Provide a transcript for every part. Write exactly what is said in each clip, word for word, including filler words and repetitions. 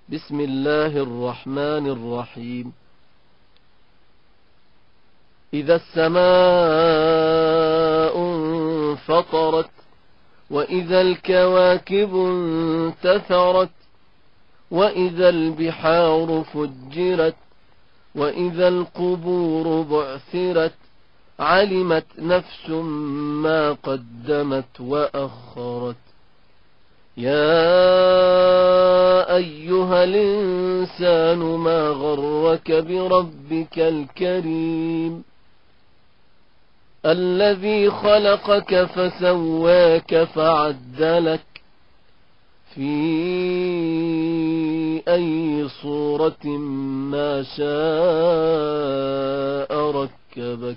بسم الله الرحمن الرحيم. إذا السماء انفطرت وإذا الكواكب انتثرت وإذا البحار فجرت وإذا القبور بعثرت علمت نفس ما قدمت وأخرت. يا أيها الإنسان ما غرك بربك الكريم الذي خلقك فسواك فعدلك في أي صورة ما شاء ركبك.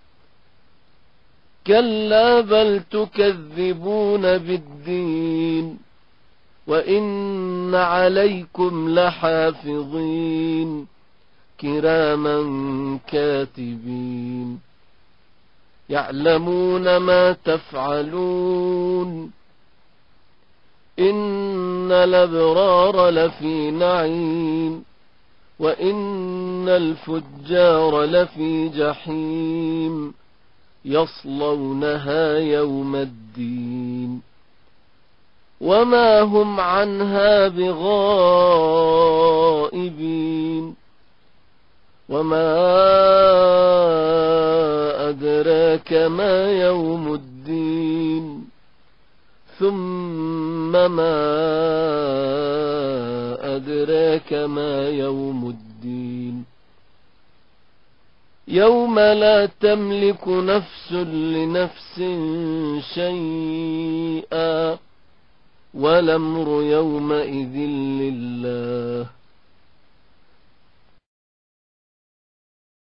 كلا بل تكذبون بالدين وإن عليكم لحافظين كراما كاتبين يعلمون ما تفعلون. إن الأبرار لفي نعيم وإن الفجار لفي جحيم يصلونها يوم الدين وما هم عنها بغائبين. وما أدراك ما يوم الدين ثم ما أدراك ما يوم الدين يوم لا تملك نفس لنفس شيئا والأمر يومئذ